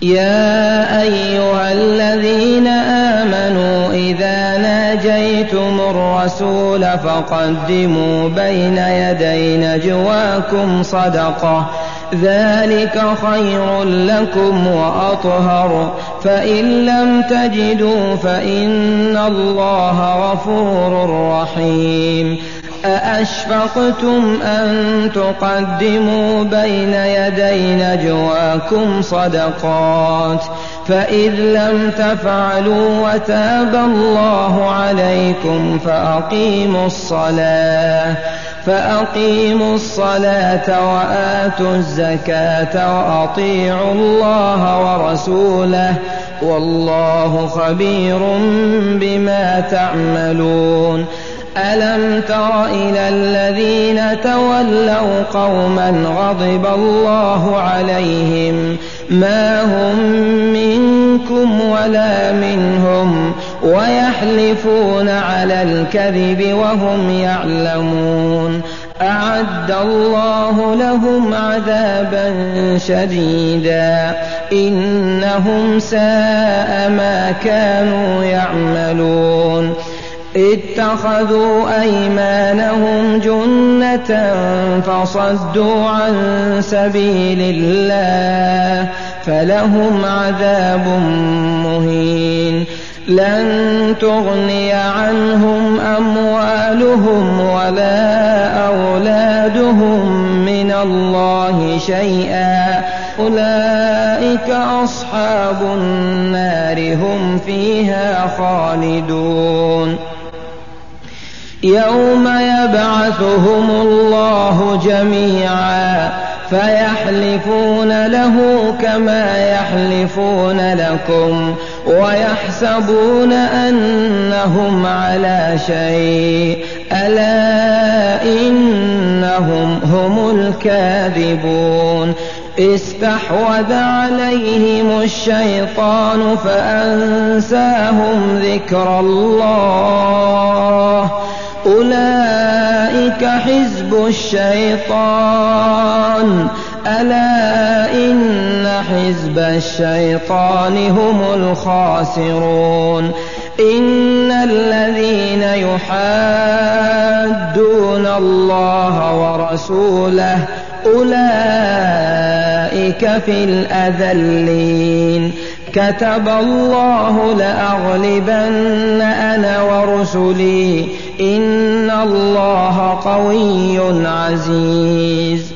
يا أيها الذين آمنوا إذا ناجيتم الرسول فقدموا بين يدي نجواكم صدقة ذلك خير لكم وأطهر فإن لم تجدوا فإن الله غفور رحيم أأشفقتم أن تقدموا بين يدي نجواكم صدقات فإذ لم تفعلوا وتاب الله عليكم فأقيموا الصلاة وآتوا الزكاة وأطيعوا الله ورسوله والله خبير بما تعملون ألم تر إلى الذين تولوا قوما غضب الله عليهم ما هم منكم ولا منهم ويحلفون على الكذب وهم يعلمون أعد الله لهم عذابا شديدا إنهم ساء ما كانوا يعملون اتخذوا أيمانهم جنة فصدوا عن سبيل الله فلهم عذاب مهين لن تغني عنهم أموالهم ولا أولادهم من الله شيئا أولئك أصحاب النار هم فيها خالدون يوم يبعثهم الله جميعا فيحلفون له كما يحلفون لكم ويحسبون أنهم على شيء ألا إنهم هم الكاذبون استحوذ عليهم الشيطان فأنساهم ذكر الله أولئك حزب الشيطان ألا إن حزب الشيطان هم الخاسرون إن الذين يحادون الله ورسوله أولئك في الأذلين كتب الله لأغلبن أنا ورسلي إن الله قوي عزيز